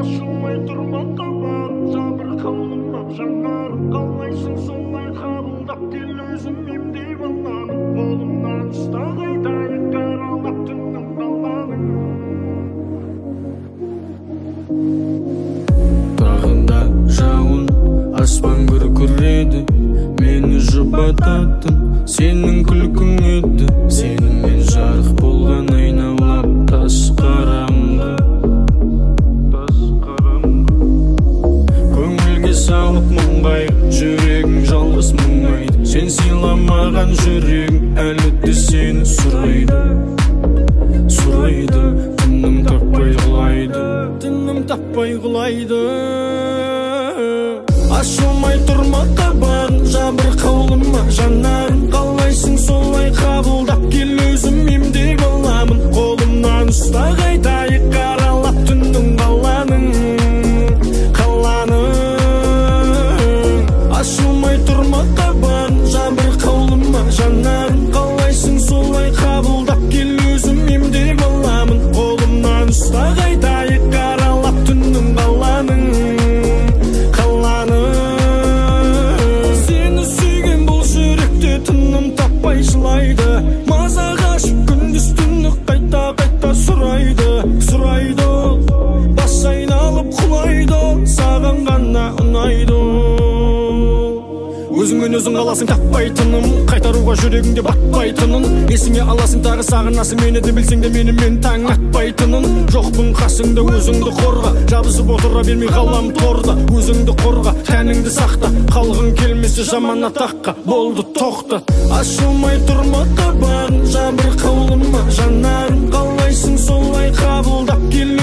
ашылмай тұрма қабақ жабырқаулыма жанарым қалайсың солай қабылдап кел өзім емдей баланың қолымнан ұста қайтайық қаралап түннің қалғаның тағында жауын аспан күркіреді мені жұбататын сенің күлкің еді сенімен жарық болған айналап тас қараңғы көңілге салып мұңғай жүрегің жалғыз мұңайды сен сыйламаған жүрегің әлі де сені сұрайды тыным таппай құлайды ашылмай тұрма қабағың жабырқаулыма жанарың қалайсың солай қабылдап кел өзім емдей баламын қолымнан ұста қайтайық қаралап түннің қаланың ашылмай тұрма қабағың жабырқаулыма жанарың қалайсың солай қабылдап кел өзім емдей баламын қолымнан ұста қайтайық қаралап түннің қаланың тыным таппай жылайды маза қашып күндіз түні қайта сұрайды бас айналып құлайды саған ғана ұнайды өзіңмен өзің қаласың таппайтыным қайтаруға жүрегіңде батпайтынын есіңе аласың тағы сағынасың мені де білсең де менімен таң атпайтынын жоқпын қасыңда өзіңді қорға жабысып отыра бермей қалам торда өзіңді қорға тәніңді сақта қалғың келмесе жаман атаққа болды тоқтат ашылмай тұрма қабағың жабырқаулыма жанарың қалайсың солай қабылдап кел